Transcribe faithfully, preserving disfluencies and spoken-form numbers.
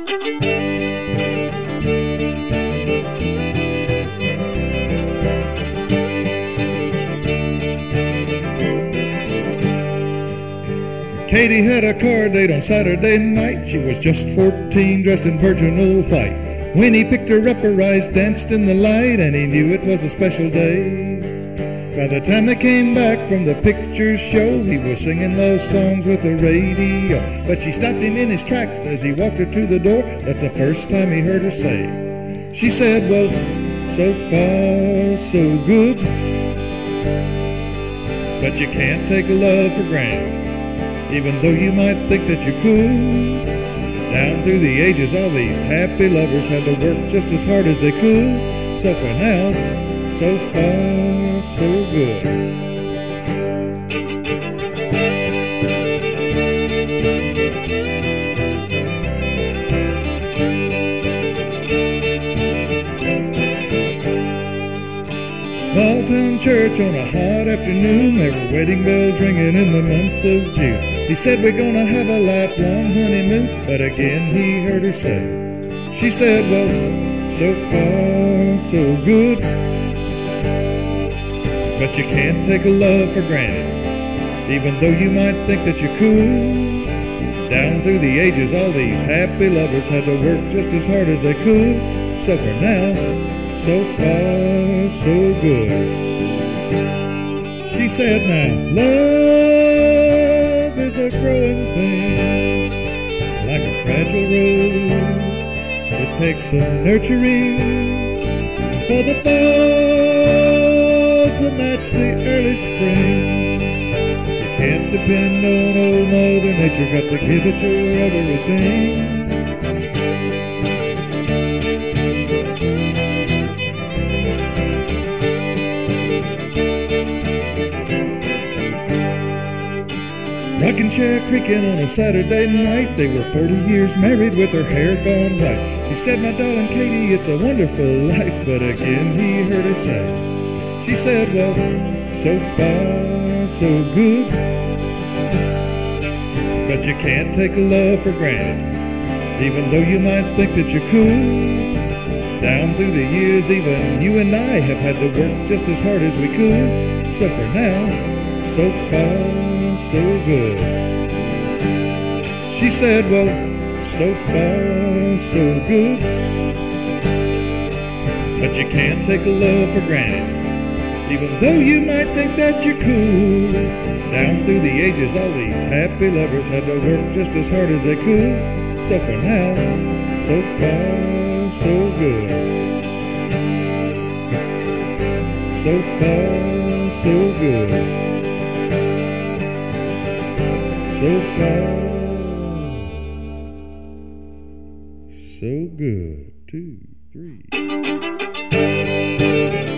Katie had a car date on Saturday night. She was just fourteen, dressed in virginal white. When he picked her up, her eyes danced in the light, and he knew it was a special day. By the time they came back from the picture show, he was singing love songs with the radio. But she stopped him in his tracks as he walked her to the door. That's the first time he heard her say. She said, well, so far, so good, but you can't take love for granted, even though you might think that you could. Down through the ages, all these happy lovers had to work just as hard as they could. So for now, so far, so good. Small town church on a hot afternoon, there were wedding bells ringing in the month of June. He said, we're gonna have a lifelong honeymoon, but again he heard her say. She said, well, so far, so good, but you can't take a love for granted, even though you might think that you could. Down through the ages, all these happy lovers had to work just as hard as they could. So for now, so far, so good. She said, now, love is a growing thing, like a fragile rose. It takes some nurturing for the fall to match the early spring. You can't depend on old Mother Nature, got to give it your everything. Rocking chair creaking on a Saturday night. They were forty years married with her hair gone white. He said, my darling Katie, it's a wonderful life. But again he heard her say. She said, well, so far, so good, but you can't take love for granted, even though you might think that you could. Down through the years, even you and I have had to work just as hard as we could. So for now, so far, so good. She said, well, so far, so good, but you can't take love for granted, even though you might think that you could. Down through the ages, all these happy lovers had to work just as hard as they could. So for now, so far, so good. So far, so good. So far, so good. Two, three.